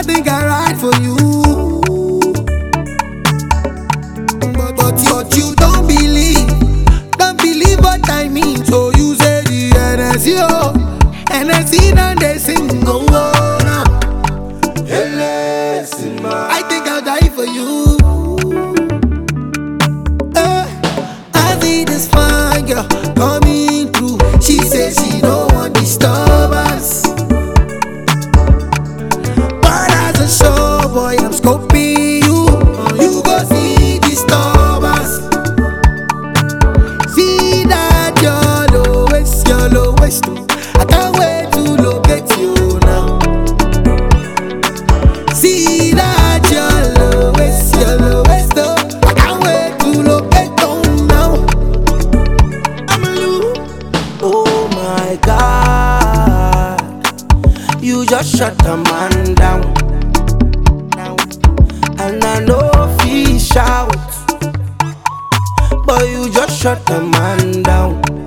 think I ride for you. But you don't believe what I mean. So you say the NSC, oh, NSC and they sing, oh, oh, no. I think I'll die for you. I see this fine girl coming through. She says she don't want disturbance, but as a show boy, I'm scoping you. You go see disturbance. See that your lowest, oh. I can't wait to locate you now. See that your lowest, oh. I can't wait to locate you now. I'm a loop. Oh my God, you just shut the man down. And I know fish out, but you just shut the man down.